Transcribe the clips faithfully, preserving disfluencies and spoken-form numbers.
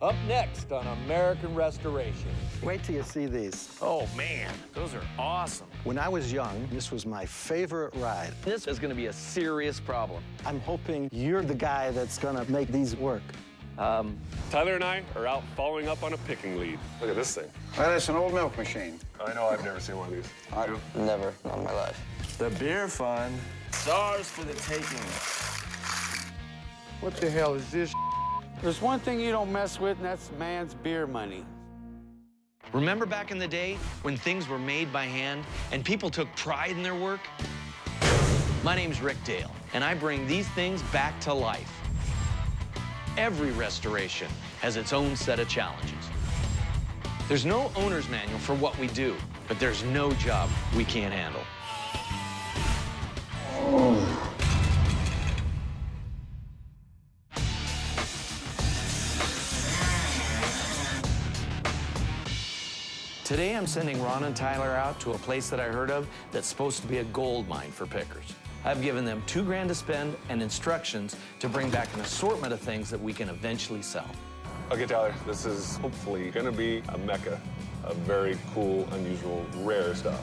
Up next on American Restoration. Wait till you see these. Oh, man, those are awesome. When I was young, this was my favorite ride. This is going to be a serious problem. I'm hoping you're the guy that's going to make these work. Um, Tyler and I are out following up on a picking lead. Look at this thing. Well, it's an old milk machine. I know, I've never seen one of these. I, Never, not in my life. the beer fund. It's ours for the taking. What the hell is this? There's one thing you don't mess with, and that's man's beer money. Remember back in the day when things were made by hand and people took pride in their work? My name's Rick Dale, and I bring these things back to life. Every restoration has its own set of challenges. There's no owner's manual for what we do, but there's no job we can't handle. Today I'm sending Ron and Tyler out to a place that I heard of that's supposed to be a gold mine for pickers. I've given them two grand to spend and instructions to bring back an assortment of things that we can eventually sell. Okay, Tyler, this is hopefully gonna be a mecca of very cool, unusual, rare stuff.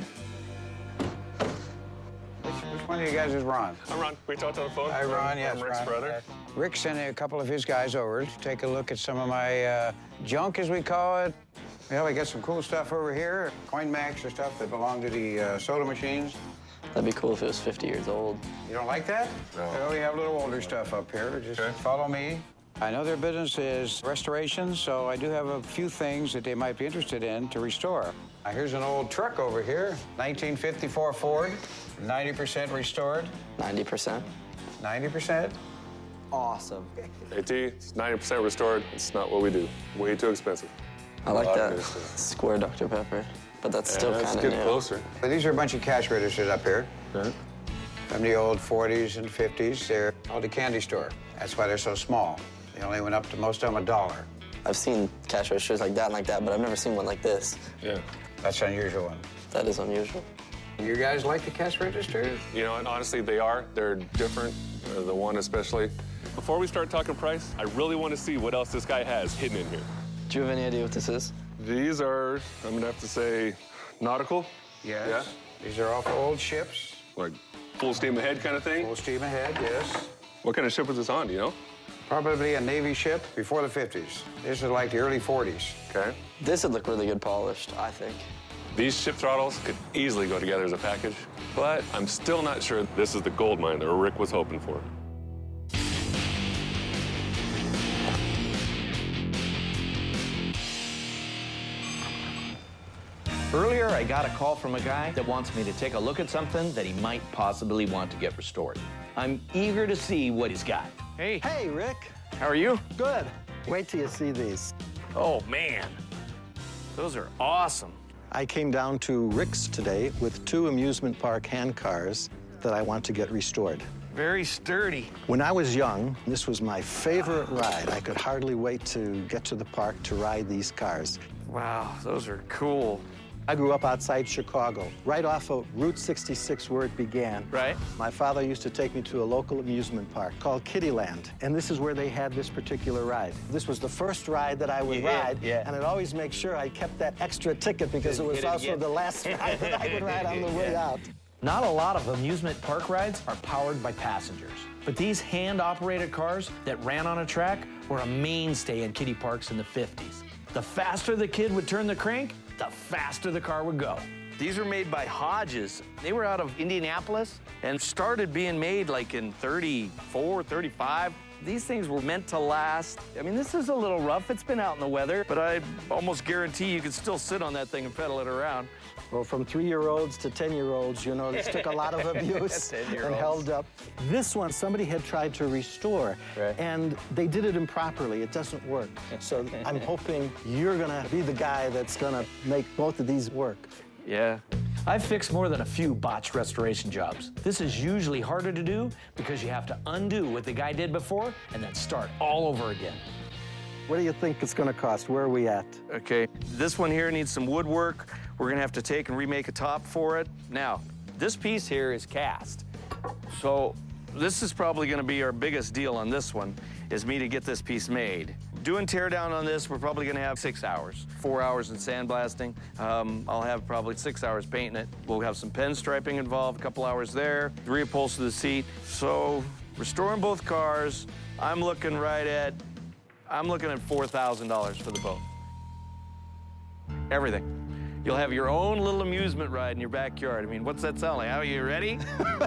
which one of you guys is Ron? I'm Ron. We talked on the phone. Hi, Ron. Yes, I'm Rick's Ron. brother. Rick sent a couple of his guys over to take a look at some of my uh, junk, as we call it. Well, we got some cool stuff over here. CoinMax or stuff that belong to the uh, soda machines. That'd be cool if it was fifty years old. You don't like that? No. Well, we have a little older stuff up here. Just Okay. follow me. I know their business is restoration, so I do have a few things that they might be interested in to restore. Now, here's an old truck over here, nineteen fifty-four Ford, ninety percent restored. ninety percent. ninety percent? Awesome. AT, it's ninety percent restored. It's not what we do. Way too expensive. I like A lot of that. good stuff. Square Doctor Pepper. But that's still Yeah, kind let's of get new. closer. But these are a bunch of cash registers up here. Okay. From the old forties and fifties. They're called a candy store. That's why they're so small. They only went up to most of them a dollar. I've seen cash registers like that and like that, but I've never seen one like this. Yeah. That's an unusual one. That is unusual. You guys like the cash registers? You know, and honestly, they are. They're different, uh, the one especially. Before we start talking price, I really want to see what else this guy has hidden in here. Do you have any idea what this is? These are, I'm gonna have to say, nautical. Yes. Yeah. These are off old ships. Like full steam ahead kind of thing. Full steam ahead, yes. What kind of ship was this on, do you know? Probably a Navy ship before the fifties. This is like the early forties. Okay. This would look really good polished, I think. These ship throttles could easily go together as a package, but I'm still not sure this is the gold mine that Rick was hoping for. Earlier, I got a call from a guy that wants me to take a look at something that he might possibly want to get restored. I'm eager to see what he's got. Hey, Hey, Rick. how are you? Good. Wait till you see these. Oh, man, those are awesome. I came down to Rick's today with two amusement park hand cars that I want to get restored. Very sturdy. When I was young, this was my favorite ride. I could hardly wait to get to the park to ride these cars. Wow, those are cool. I grew up outside Chicago, right off of Route sixty-six where it began. Right. My father used to take me to a local amusement park called Kittyland, and this is where they had this particular ride. This was the first ride that I would Yeah, ride, yeah. and I'd always make sure I kept that extra ticket because it was Hit it also again. the last ride that I would ride on the way out. Not a lot of amusement park rides are powered by passengers. But these hand-operated cars that ran on a track were a mainstay in kiddie parks in the fifties. The faster the kid would turn the crank, the faster the car would go. These were made by Hodges. They were out of Indianapolis and started being made like in thirty-four, thirty-five. These things were meant to last. I mean, this is a little rough. It's been out in the weather, but I almost guarantee you could still sit on that thing and pedal it around. Well, from three-year-olds to ten-year-olds, you know, this took a lot of abuse and ten-year-olds. held up. This one, somebody had tried to restore, Right. and they did it improperly. It doesn't work. So I'm hoping you're gonna be the guy that's gonna make both of these work. Yeah. I've fixed more than a few botched restoration jobs. This is usually harder to do because you have to undo what the guy did before and then start all over again. What do you think it's gonna cost? Where are we at? Okay, this one here needs some woodwork. We're gonna have to take and remake a top for it. Now, this piece here is cast. So this is probably gonna be our biggest deal on this one, is me to get this piece made. Doing teardown on this, we're probably gonna have six hours. Four hours in sandblasting. Um, I'll have probably six hours painting it. We'll have some pen striping involved, a couple hours there, reupholster the seat. So restoring both cars, I'm looking right at, I'm looking at four thousand dollars for the boat. Everything. You'll have your own little amusement ride in your backyard. I mean, what's that sound like? Are you ready?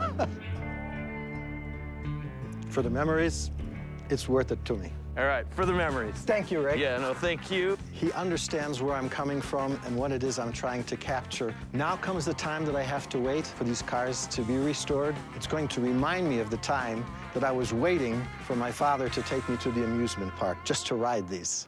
For the memories, it's worth it to me. All right, for the memories. Thank you, Rick. Yeah, no, thank you. He understands where I'm coming from and what it is I'm trying to capture. Now comes the time that I have to wait for these cars to be restored. It's going to remind me of the time that I was waiting for my father to take me to the amusement park just to ride these.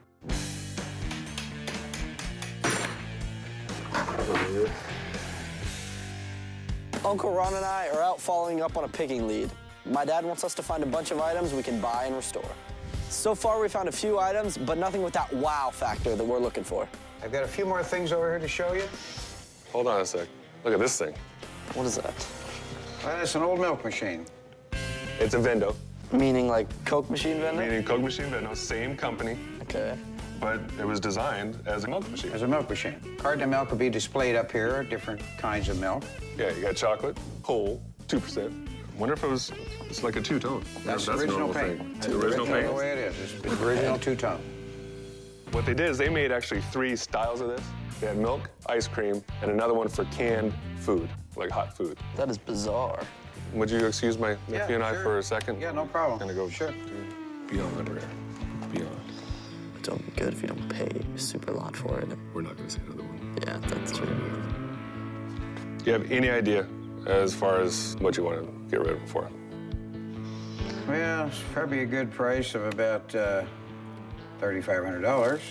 Uncle Ron and I are out following up on a picking lead. My dad wants us to find a bunch of items we can buy and restore. So far, we found a few items, but nothing with that wow factor that we're looking for. I've got a few more things over here to show you. Hold on a sec. Look at this thing. What is that? Well, it's an old milk machine. It's a Vendo, Meaning like Coke machine vendor? meaning Coke machine Vendo, same company, Okay. but it was designed as a milk machine. As a milk machine. Carton of milk will be displayed up here, different kinds of milk. Yeah, you got chocolate, whole, two percent. Wonder if it was, it's like a two-tone. That's the Wonder if original a normal paint. thing. That's The original The paint. way it is. It's the original two-tone. What they did is they made actually three styles of this. They had milk, ice cream, and another one for canned food, like hot food. That is bizarre. Would you excuse my nephew and I sure. for a second? Yeah, no problem. Gonna go Sure. beyond rare. Beyond. Don't be good if you don't pay a super lot for it. We're not gonna say another one. Yeah, that's true. Do you have any idea as far as what you want to get rid of it for? Well, it's probably a good price of about uh, thirty-five hundred dollars.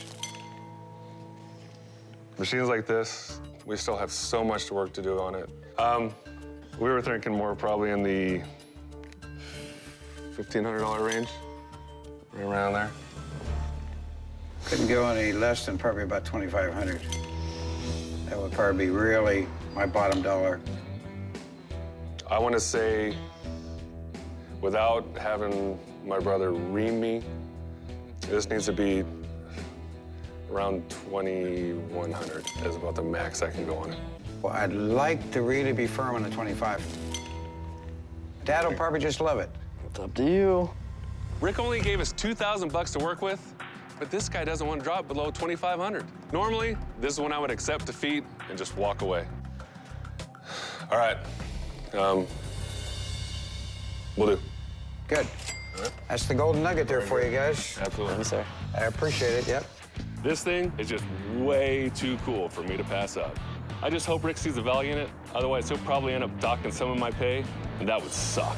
Machines like this, we still have so much work to do on it. Um, we were thinking more probably in the fifteen hundred dollar range, right around there. Couldn't go any less than probably about twenty-five hundred dollars. That would probably be really my bottom dollar. I want to say, without having my brother ream me, this needs to be around twenty-one hundred is about the max I can go on it. Well, I'd like to really be firm on the twenty-five. Dad will probably just love it. It's up to you. Rick only gave us two thousand bucks to work with, but this guy doesn't want to drop below twenty-five hundred. Normally, this is when I would accept defeat and just walk away. All right, um, we'll do. Good. That's the golden nugget there for you guys. Absolutely. Yes, sir. I appreciate it, yep. This thing is just way too cool for me to pass up. I just hope Rick sees the value in it. Otherwise, he'll probably end up docking some of my pay, and that would suck.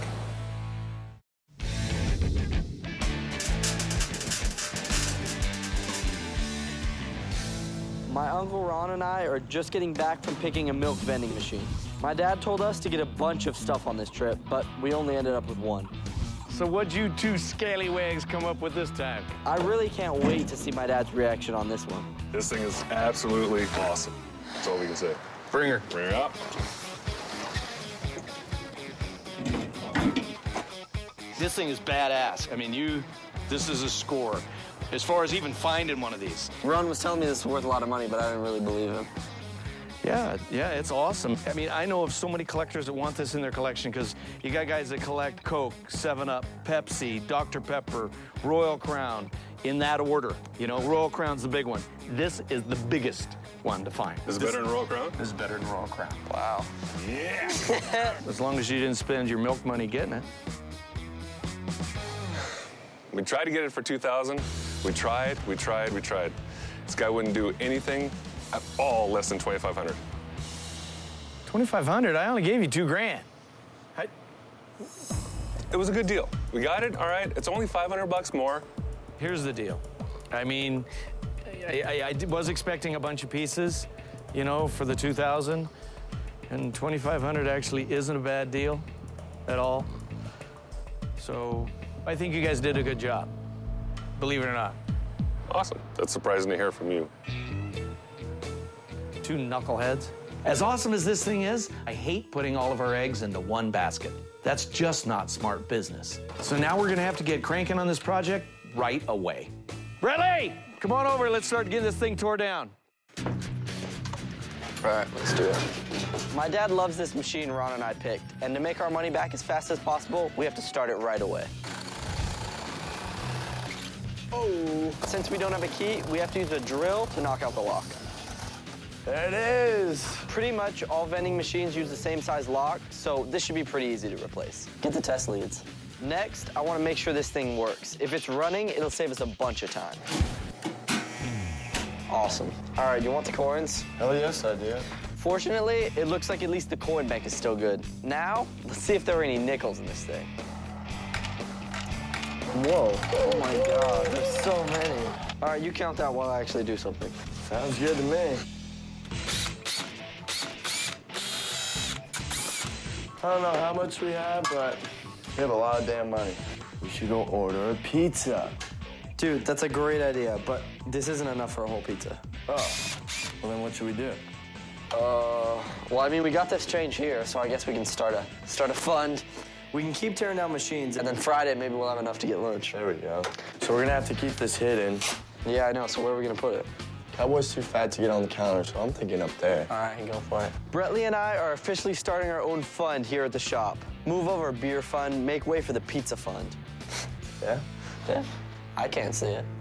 My Uncle Ron and I are just getting back from picking a milk vending machine. My dad told us to get a bunch of stuff on this trip, but we only ended up with one. So what'd you two scallywags come up with this time? I really can't wait to see my dad's reaction on this one. This thing is absolutely awesome. That's all we can say. Bring her. Bring her up. This thing is badass. I mean, you, this is a score. As far as even finding one of these. Ron was telling me this is worth a lot of money, but I didn't really believe him. Yeah, yeah, it's awesome. I mean, I know of so many collectors that want this in their collection because you got guys that collect Coke, seven up, Pepsi, Doctor Pepper, Royal Crown, in that order. You know, Royal Crown's the big one. This is the biggest one to find. Is it better than Royal Crown? This is better than Royal Crown. Wow. Yeah. As long as you didn't spend your milk money getting it. We tried to get it for two thousand. We tried, we tried, we tried. This guy wouldn't do anything at all less than twenty-five hundred. twenty-five hundred, I only gave you two grand. I... It was a good deal. We got it, all right. It's only five hundred bucks more. Here's the deal. I mean, I, I, I was expecting a bunch of pieces, you know, for the two thousand, and twenty-five hundred actually isn't a bad deal at all. So I think you guys did a good job, believe it or not. Awesome. That's surprising to hear from you. Two knuckleheads. As awesome as this thing is, I hate putting all of our eggs into one basket. That's just not smart business. So now we're gonna have to get cranking on this project right away. Bradley, come on over. Let's start getting this thing tore down. All right, let's do it. My dad loves this machine Ron and I picked, and to make our money back as fast as possible, we have to start it right away. Oh. Since we don't have a key, we have to use a drill to knock out the lock. There it is. Pretty much all vending machines use the same size lock, so this should be pretty easy to replace. Get the test leads. Next, I want to make sure this thing works. If it's running, it'll save us a bunch of time. Awesome. All right, you want the coins? Hell yes, I do. Fortunately, it looks like at least the coin bank is still good. Now, let's see if there are any nickels in this thing. Whoa. Oh my God, there's so many. All right, you count that while I actually do something. Sounds good to me. I don't know how much we have, but we have a lot of damn money. We should go order a pizza. Dude, that's a great idea, but this isn't enough for a whole pizza. Oh, well then what should we do? Uh, well, I mean, we got this change here, so I guess we can start a start a fund. We can keep tearing down machines, and then Friday maybe we'll have enough to get lunch. There we go. So we're gonna have to keep this hidden. Yeah, I know. So where are we gonna put it? Cowboy's too fat to get on the counter, so I'm thinking up there. All right, go for it. Brettley and I are officially starting our own fund here at the shop. Move over beer fund, make way for the pizza fund. Yeah? Yeah. I can't see it.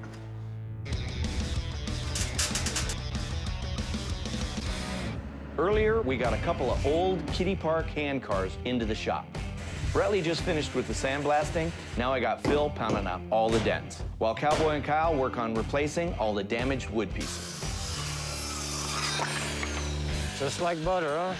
Earlier, we got a couple of old Kitty Park hand cars into the shop. Brettley just finished with the sandblasting. Now I got Phil pounding out all the dents, while Cowboy and Kyle work on replacing all the damaged wood pieces. Just like butter, huh?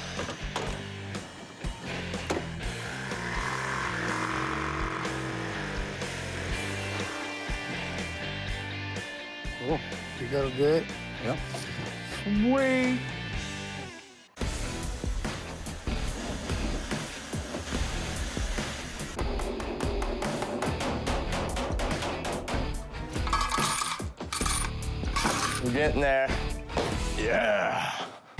Oh, you got it good? Yep. Sweet. We're getting there. Yeah.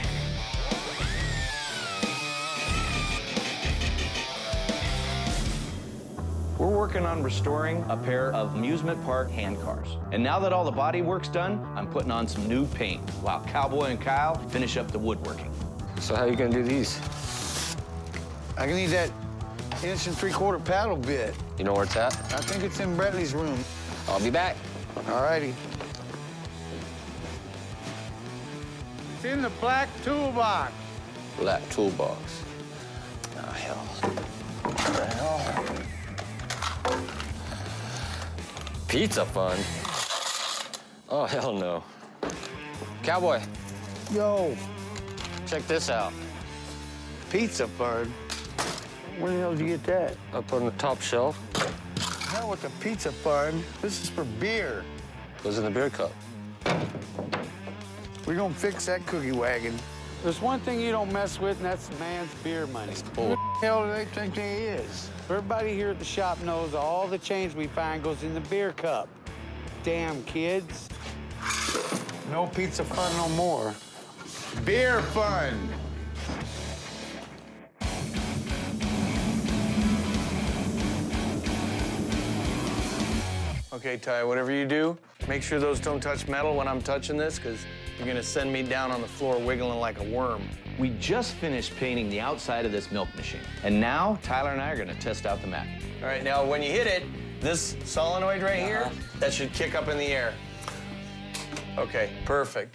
We're working on restoring a pair of amusement park hand cars. And now that all the body work's done, I'm putting on some new paint, while Cowboy and Kyle finish up the woodworking. So how are you gonna do these? I can use that inch and three quarter paddle bit. You know where it's at? I think it's in Bradley's room. I'll be back. All righty. It's in the black toolbox. Black toolbox. Oh, hell. What the hell? Pizza fund? Oh, hell no. Cowboy, Yo, check this out. pizza fund. Where the hell did you get that? Up on the top shelf. Hell with the pizza fund. This is for beer. Goes in the beer cup. We're gonna fix that cookie wagon. There's one thing you don't mess with, and that's man's beer money. bull. Who the hell do they think they is? Everybody here at the shop knows all the change we find goes in the beer cup. Damn kids. No pizza fun no more. Beer fun. Okay, Ty, whatever you do, make sure those don't touch metal when I'm touching this, because you're gonna send me down on the floor wiggling like a worm. We just finished painting the outside of this milk machine, and now Tyler and I are gonna test out the mat. All right, now when you hit it, this solenoid right here, that should kick up in the air. Okay, perfect.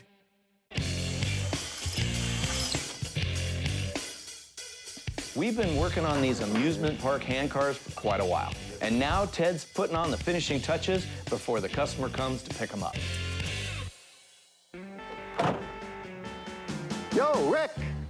We've been working on these amusement park hand cars for quite a while. And now Ted's putting on the finishing touches before the customer comes to pick them up. Yo, Rick!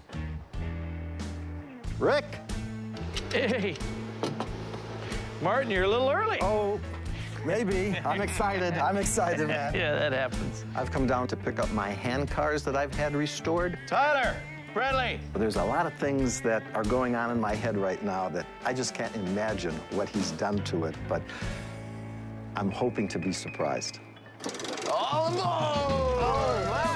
Rick! Hey, Martin, you're a little early. Oh, maybe. I'm excited. I'm excited, man. Yeah, that happens. I've come down to pick up my hand cars that I've had restored. Tyler, Bradley. There's a lot of things that are going on in my head right now that I just can't imagine what he's done to it, but I'm hoping to be surprised. Oh, no! Oh, wow.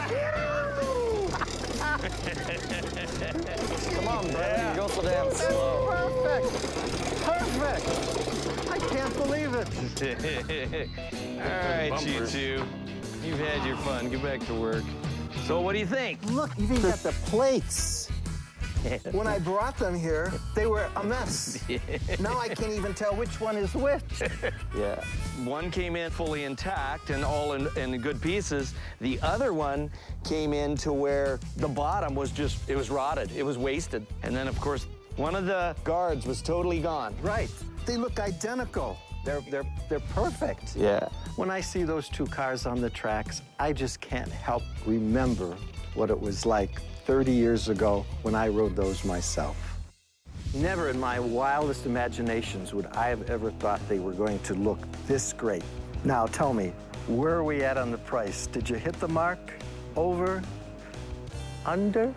Come on, bro. You go so damn slow. Perfect. Perfect. I can't believe it. right, you two. You've had your fun. Get back to work. So what do you think? Look, you've even got the plates. When I brought them here, they were a mess. Now I can't even tell which one is which. Yeah. One came in fully intact and all in, in good pieces. The other one came in to where the bottom was just, it was rotted. It was wasted. And then, of course, one of the guards was totally gone. Right. They look identical. They're, they're, they're perfect. Yeah. When I see those two cars on the tracks, I just can't help remember what it was like thirty years ago when I rode those myself. Never in my wildest imaginations would I have ever thought they were going to look this great. Now tell me, where are we at on the price? Did you hit the mark? Over? Under?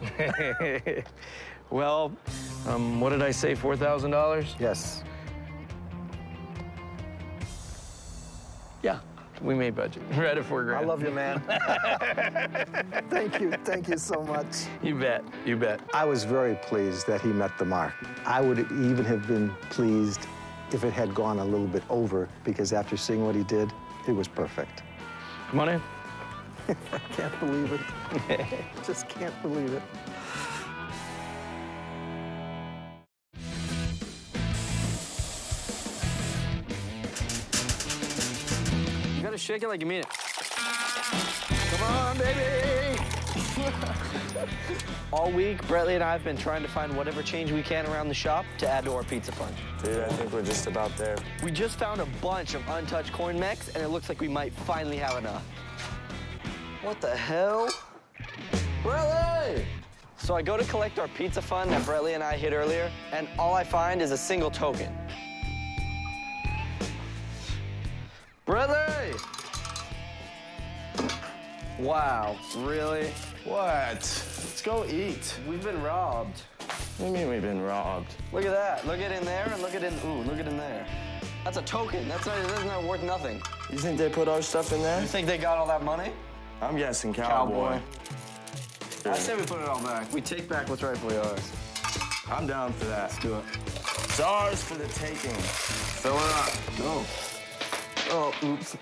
Well, um, what did I say, four thousand dollars? Yes. Yeah, we made budget. We're at it four grand. I love you, man. Thank you, thank you so much. You bet, you bet. I was very pleased that he met the mark. I would even have been pleased if it had gone a little bit over, because after seeing what he did, it was perfect. Come on in. I can't believe it. Just can't believe it. You gotta shake it like you mean it. Come on, baby! All week, Brettley and I have been trying to find whatever change we can around the shop to add to our pizza fund. Dude, I think we're just about there. We just found a bunch of untouched coin mechs, and it looks like we might finally have enough. What the hell? Brettley! So I go to collect our pizza fund that Brettley and I hid earlier, and all I find is a single token. Brettley! Wow, really? What? Let's go eat. We've been robbed. What do you mean we've been robbed? Look at that. Look at in there and look at in. Ooh, look at in there. That's a token. That's not. That's not worth nothing. You think they put our stuff in there? You think they got all that money? I'm guessing cowboy. Cowboy. I say we put it all back. We take back what's rightfully ours. I'm down for that. Let's do it. It's ours for the taking. Fill it up. Go. Oh, oops.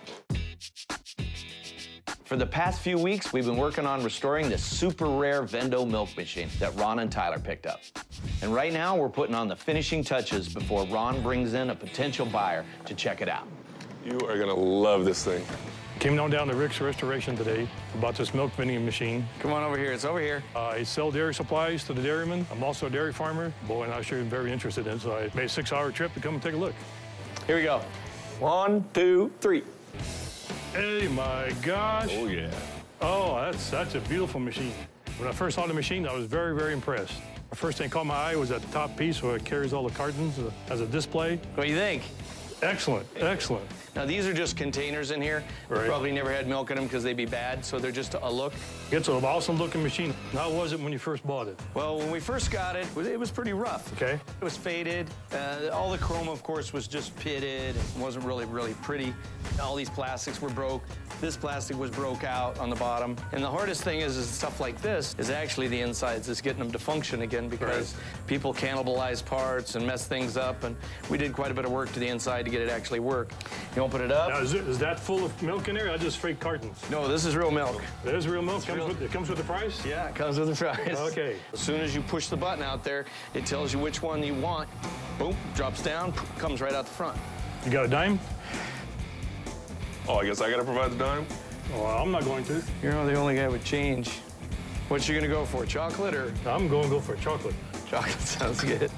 For the past few weeks, we've been working on restoring this super rare Vendo milk machine that Ron and Tyler picked up. And right now, we're putting on the finishing touches before Ron brings in a potential buyer to check it out. You are gonna love this thing. Came on down to Rick's Restoration today about this milk vending machine. Come on over here. It's over here. Uh, I sell dairy supplies to the dairymen. I'm also a dairy farmer. Boy, and I sure am very interested in it, so I made a six-hour trip to come and take a look. Here we go. One, two, three. Hey, my gosh. Oh, yeah. Oh, that's, that's a beautiful machine. When I first saw the machine, I was very, very impressed. The first thing that caught my eye was that top piece where it carries all the cartons uh, as a display. What do you think? Excellent, excellent. Now, these are just containers in here. They Right. probably never had milk in them because they'd be bad, so they're just a look. It's an awesome-looking machine. How was it when you first bought it? Well, when we first got it, it was pretty rough. Okay. It was faded. Uh, all the chrome, of course, was just pitted. It wasn't really, really pretty. All these plastics were broke. This plastic was broke out on the bottom. And the hardest thing is, is stuff like this is actually the insides, is getting them to function again because Right. people cannibalize parts and mess things up. And we did quite a bit of work to the inside to get it actually work. You open it up. Now, is, it, is that full of milk in there? I just fake cartons. No, this is real milk. There's real milk. Comes real. With, it comes with the price? Yeah, it comes with the price. Okay. As soon as you push the button out there, it tells you which one you want. Boom, drops down, comes right out the front. You got a dime? Oh, I guess I gotta provide the dime? Well, I'm not going to. You're the only guy with change. What you gonna go for, chocolate or? I'm going to go for chocolate. Chocolate sounds good.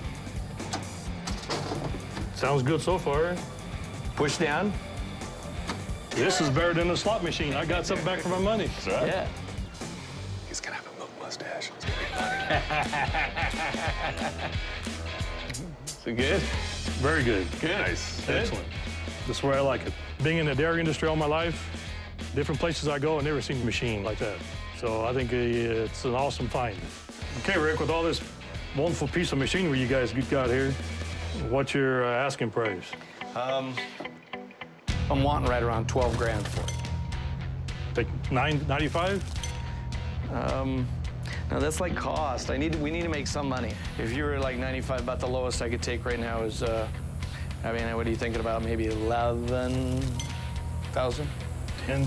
Sounds good so far. Push down. This is better than the slot machine. I got something back for my money. Right? Yeah. He's gonna have a milk mustache. It's gonna be funny. So good? Very good. Good. Nice. Excellent. This is where I like it. Being in the dairy industry all my life, different places I go, I've never seen a machine like that. So I think uh, it's an awesome find. Okay, Rick, with all this wonderful piece of machinery you guys got here, what's your uh, asking price? Um, I'm wanting right around twelve grand for it. Like nine ninety-five? Um, no, that's like cost. I need. We need to make some money. If you were like ninety-five, about the lowest I could take right now is. Uh, I mean, what are you thinking about? Maybe eleven. Thousand. ten.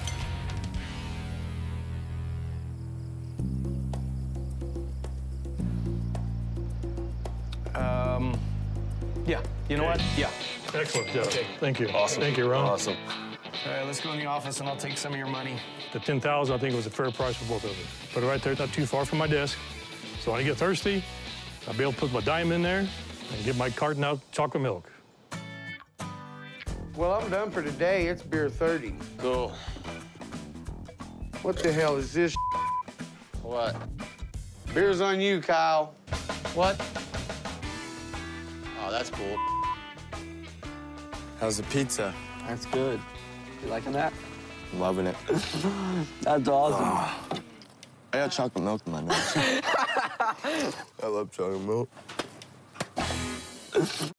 Um, yeah. You know what? Yeah. Excellent, Jeff. Okay. Thank you. Awesome. Thank you, Ron. Awesome. All right, let's go in the office and I'll take some of your money. The ten thousand, I think, was a fair price for both of us. Put it right there, not too far from my desk. So when I get thirsty, I'll be able to put my dime in there and get my carton out chocolate milk. Well, I'm done for today. It's beer thirty. Cool. What the hell is this? What? Beer's on you, Kyle. What? Oh, that's cool. How's the pizza? That's good. You liking that? I'm loving it. That's awesome. I got chocolate milk in my nose. I love chocolate milk.